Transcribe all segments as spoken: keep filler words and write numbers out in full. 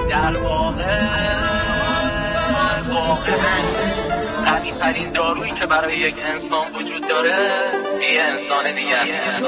در واقع واقعا قوی ترین دارویی که برای یک انسان وجود داره یه انسان دیگه است.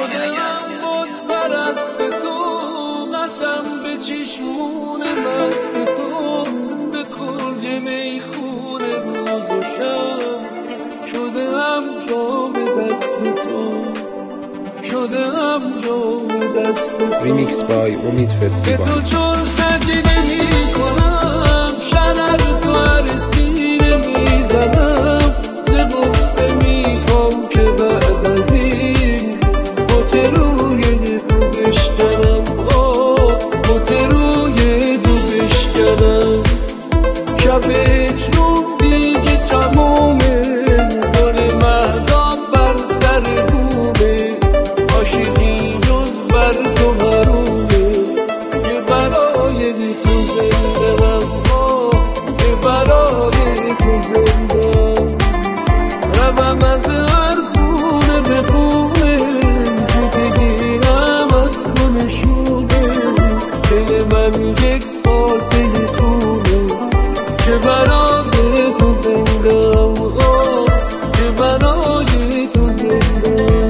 پرست تو قسم به چشمون مست تو به کنج میخونه روز و شب شده هم جام دست تو شده هم جام دست تو. ریمیکس بای امید فستیوال. به تو چون سجده می کنم شرر تو هر سینه می زنم ز غصه می خوام که بعد از این بوت روی تو بشکنم بوت روی تو بشکنم. شب هجرم دیگه تمومه گل مهدام بر سر بومه عاشقی جز بر تو حرومه یه برای تو زندم یه برای تو زندم روم از هر خونه به خونه که بگیرم از تو نشونه دل من یک قاسه خونه که برای تو زندم که برای تو زندم.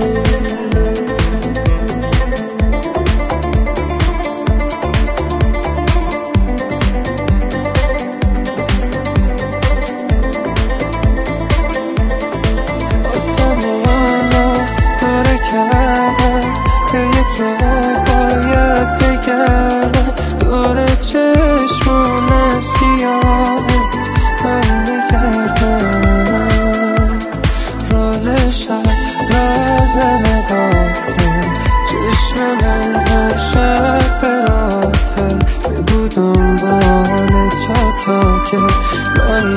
من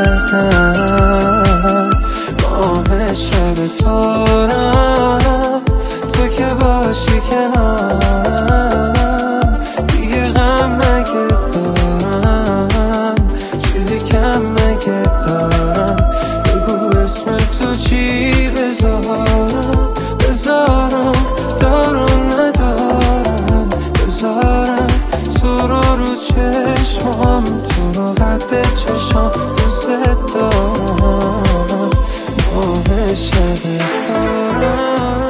بگردم ماه شب تارم تو که باشی کنارم دیگه غم مگه دارم چیزی کم مگه دارم بگو اسم تو چی بذارم بذارم دارم ندارم بذارم تو رو رو چشمام تو رو قد چشم دوست دارم ماه شب تارم.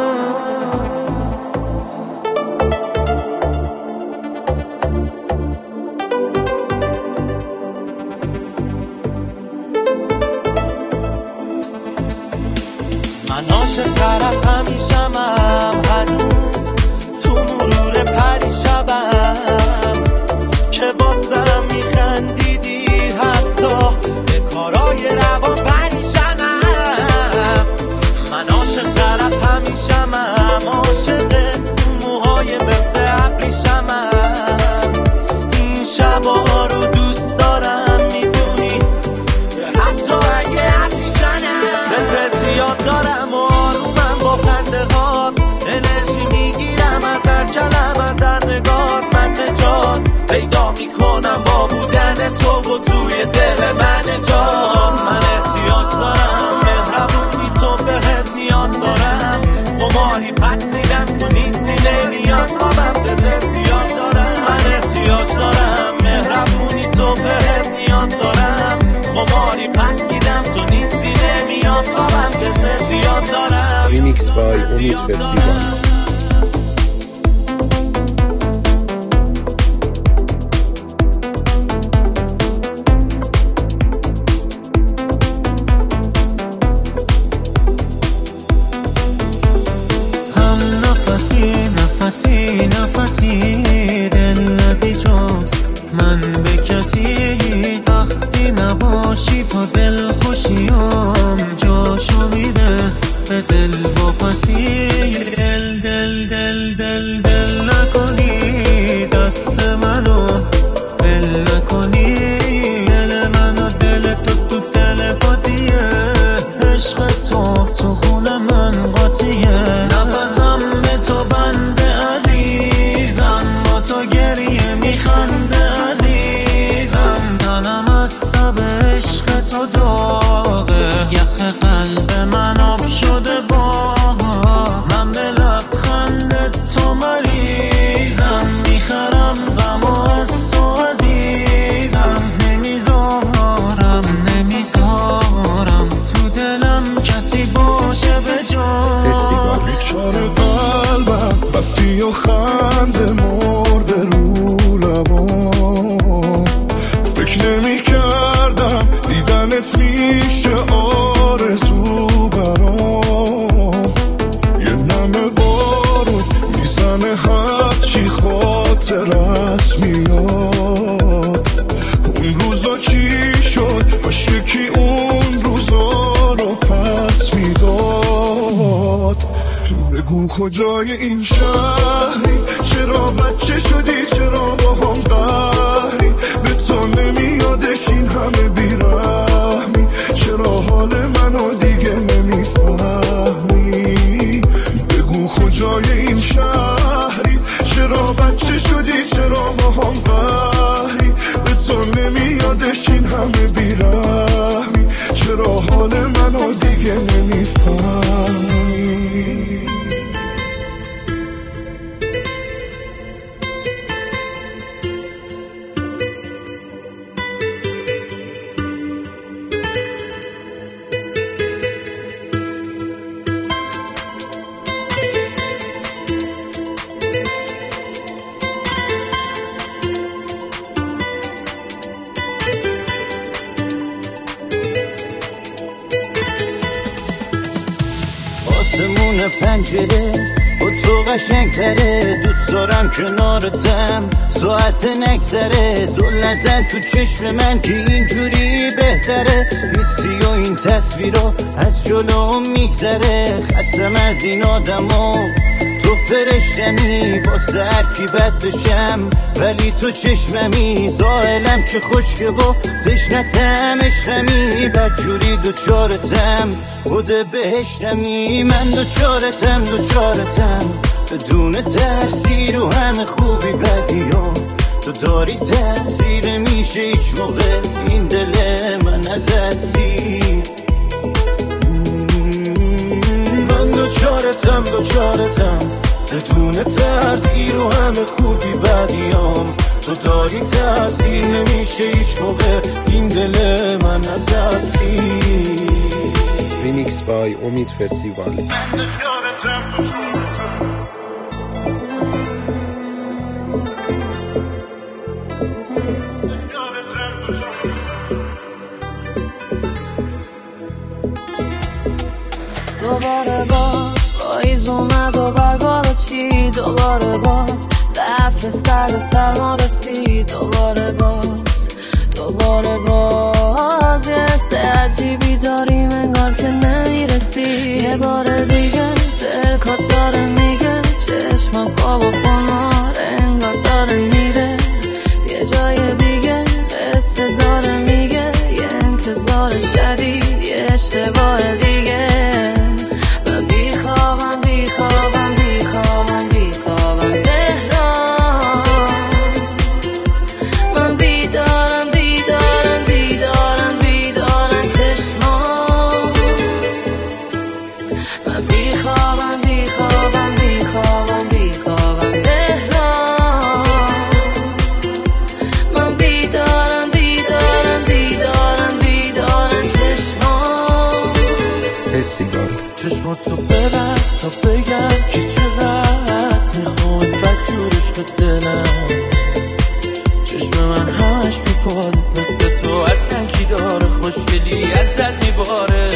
من عاشق‌تر از همیشمم هنوز تو مرور پریشبم که بازم میخندیدی حتی به کارای روان پریشمم. من عاشق‌تر از همیشمم عاشق موهای مثل ابریشمم این شبا رو دوست دارم میدونی حتی اگه ابریشمم به تتیات دارم و آرومم با خنده هات انرژی میگیرم از هر کلمه در نگات من نجات پیدا میکنم با بودن تو و توی دل من جان. من احتیاج دارم مهربونی تو بهت نیاز دارم قماری پس میدم تو نیستی نمیاد خوابم بهت احتیاج دارم. من احتیاج دارم مهربونی تو بهت نیاز دارم قماری پس میدم تو نیستی نمیاد خوابم بهت احتیاج دارم. ریمیکس بای امید فستیوال. نفسی نفسی دلتی جز من به کسی وقتی نباشی تو دل خوشیم جاشو میده به دل با پسی دل دل کجای این شهری؟ چرا بچه شدی؟ چرا با هم قهری؟ به تو نمیادش این همه بیرحمی؟ چرا حال منو دیگه نمیفهمی؟ بگو کجای این شهری؟ چرا بچه شدی؟ چرا با هم قهری؟ به تو نمیادش این همه بیرحمی؟ چرا حال منو دیگه نمیفهمی؟ آسمون پنجره با تو قشنگ تره، دوست دارم کنارتم ساعت نگذره. زل نزن تو چشم من که اینجوری بهتره، نیستی و این تصویرها از جلوم میگذره. خستم از این آدما، تو فرشتنی واسه هر کی بد بشم، ولی تو چشممی. زائلم که خشکه و تشنتم عشقمی، بدجوری دوچارتم خود بهشتمی. من دوچارتم دوچارتم بدون ترسی، رو همه خوبی بدیام تو داری تأثیر. میشه هیچ موقع این دل من ازت سیر. من دوچارتم دوچارتم بدون تأثیر، رو همه خوبی بدیام تو داری تأثیر. نمیشه هیچ موقع این دل من ازت سیر. ریمیکس بای امید فستیوال. من دوچارتم دوچارتم دوباره باز پاییز اومد و برگا رو چید، دوباره باز فصل سرد و سرما رسید، دوباره باز دوباره باز یه حس عجیبی داریم انگار که نمیرسی. یه بار دیگه دل کات داره میگه، چشمم خواب و خمار انگار داره میره یه جای دیگه. قصه داره میگه یه انتظار شدید، یه اشتباه دیگه. من بیخوابم بیخوابم بیخوابم بیخوابم تهران، من بیدارم بیدارم بیدارم بیدارم چشمان. من بیخوابم بیخوابم بیخوابم بیخوابم تهران، من بیدارم بیدارم بیدارم بیدارم چشمان. فستیوال. چشماتو ببند تا بگم که چقدر میخواد بدجورش که دلم. چشم من همش میپاد مثل تو، اصلا کی داره خوشگلی ازت میباره.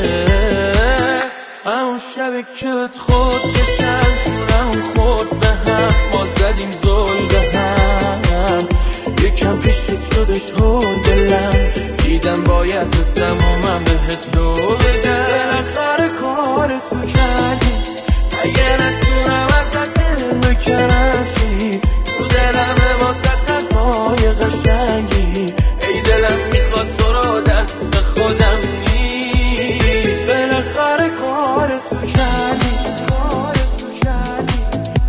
همون شبی که بهت خورد چشم شونمون خورد به هم، ما زدیم زل به هم. یکم پیشت شدش هول دلم، دیدم باید هستم و من بهت رو بگم. آخر کارتو کردی اگه نتونم ازت دل بکنم چی؟ تو دلم واسه طرفای قشنگی، ای دلم میخواد تو رو دست خودم نی. بالاخره کارتو کردی کارتو کردی.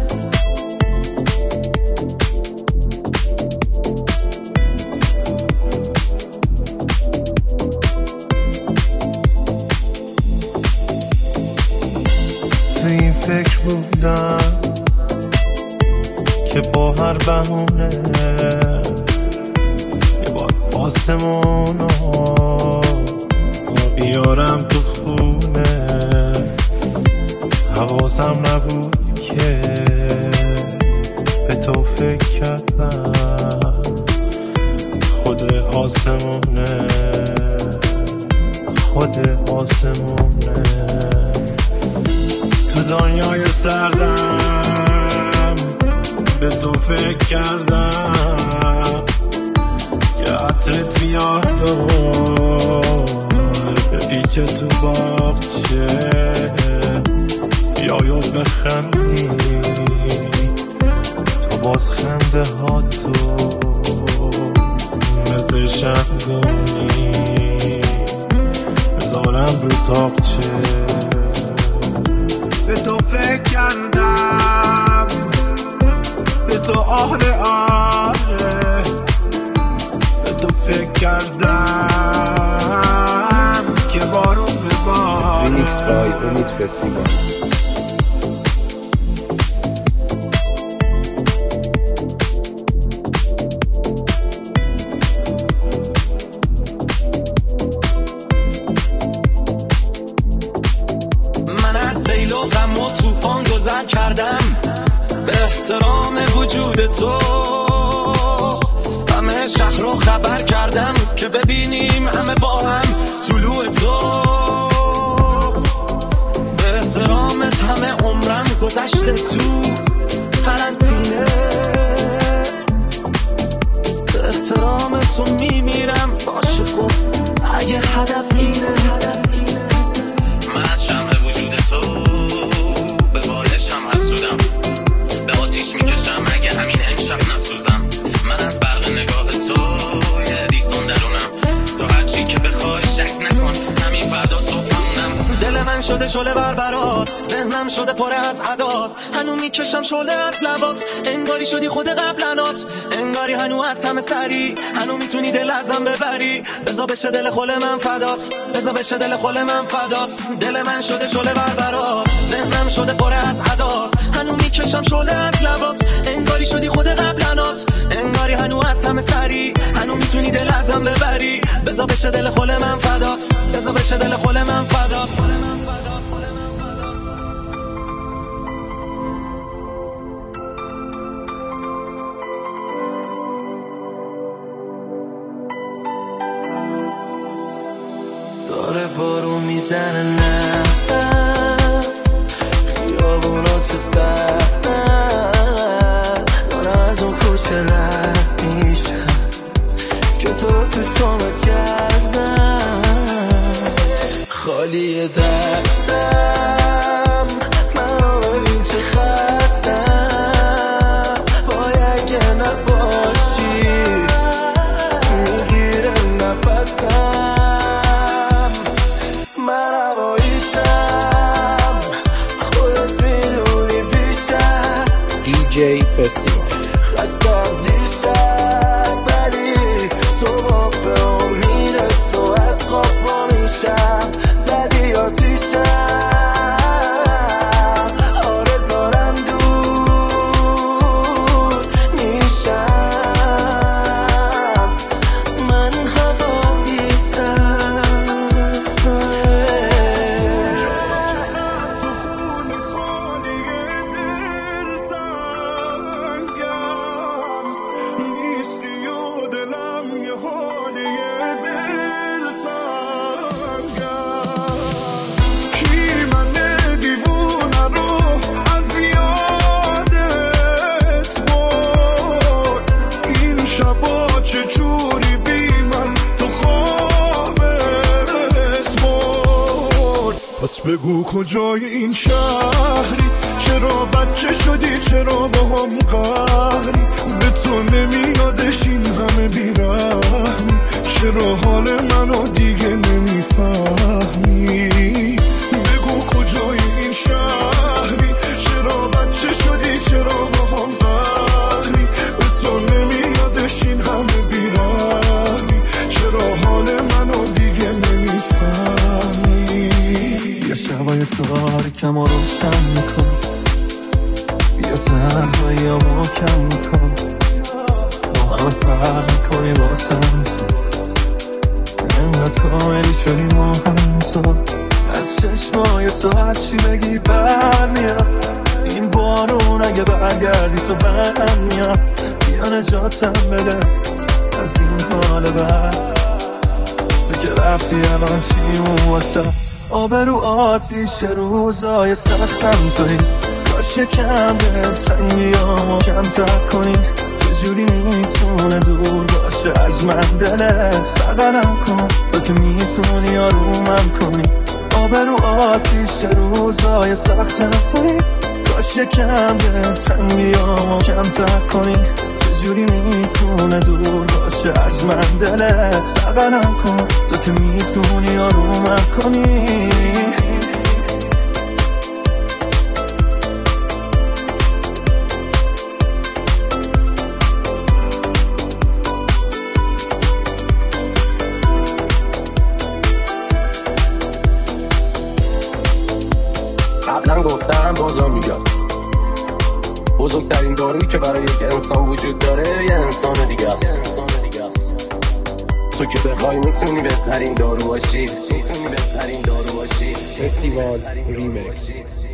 تو این فکر بودم که با هر بهونه یه بار آسمونو بیارم تو خونه. حواسم نبود که به تو فکر کردم، خود آسمونه خود آسمونه. تو دنیای سردم به تو فکر کردم که عطرت بیاد و بپیچه تو باغچه. شاید بخندی تو باز خنده ها تو مثل شمدونی بذارم رو تاقچه به تو فکر کردم به تو آره آره به تو فکر کردم که بارون به باره. ریمیکس بای امید فستیوال. کردم به احترام وجود تو، همه شهر رو خبر کردم که ببینیم همه با هم طلوع تو. به احترامت همه عمرم گذشته تو قرنطینه، به احترام تو میمیرم باشه خب اگه هدف اینه. من از شمع وجود تو به بالشم حسودم، به آتیش میکشم اگه همین امشب نسوزم. من از برق نگاه تو یه دیسون درونم، تو هرچی که بخوای شک نکن همین فردا صبحمونم. دل من شده شعله بربرات، ذهنم شده پره از عداد، هنو میکشم شعله از لبات، انگاری شدی خود قبلنات، انگاری هنو از همه سری، هنو میتونی دل ازم ببری. بزا بشه دل خل من فدات، بزا بشه دل خل من فدات. دل من شده شعله بربرات، ذهنم شده پره از عداد، هنو میکشم شعله از لبات، انگاری شدی خود قبلنات، انگاری هنو از همه سری، هنو میتونی دل ازم ببری. بزا بشه دل خل من فدات، بزا بشه دل خل من فدات. داره بارون میزنه نه خیابونا چه سختن، دارم از اون کوچه رد میشم که تو رو تو شامت کردم. خالی دستم من رو ببین چه خستم، وای اگه نباشی میگیره نفسم. من هواییتم خودت میدونی پیشم، دی جی فستیوال. خستم دیشب ولی صبح به امید تو از خواب پا میشم. زدی آتیشم آره دارم دور میشم. من هواییتم تو خونی خالی دلتنگم نیستی و دلم یه حالی دلتنگم. کی من دیوونه رو از یادت برد، این شبا چجوری بی من تو خوابت برد. پس بگو کجای این شهری، چرا بچه شدی، چرا با هم قهری، به تو نمیادش این همه بیرحمی، چرا حال منو دیگه نمیفهمی. بگو کجای این شهری، چرا بچه شدی، چرا با هم قهری، به تو نمیادش این همه بیرحمی، چرا حال منو دیگه نمیفهمی. یه شبای تاریکم رو روشن میکن، بیا تنهایی رو کم میکن، با همه فرق میکنی واسم تو، انقدر کاملی شدی ما هم تو. از چشمای تو هرچی بگی برمیاد، این بارون اگه برگردی تو برمیاد. بیا نجاتم بده از این حال بد، تو که رفتی الان چی اون واسد. آب رو آتیش روزای سختم توی، کاش یکم به تنگیامو کمتر کنی. چجوری میتونه دور باشه از من دلت، بغلم کن تو که میتونی آرومم کنی. آبرو آتیش روزای سختم توی کاش یکم به تنگیامو کمتر کنی چجوری میتونه دور باشه از من دلت سقنم کن تو که میتونی آرومم کنی قبلا گفتم بازم میگم بزرگترین دارویی که برای یک انسان وجود داره یه انسان دیگه است. تو که بخوای میتونی بهترین دارو باشی میتونی بهترین دارو باشی. فستیوال ریمیکس.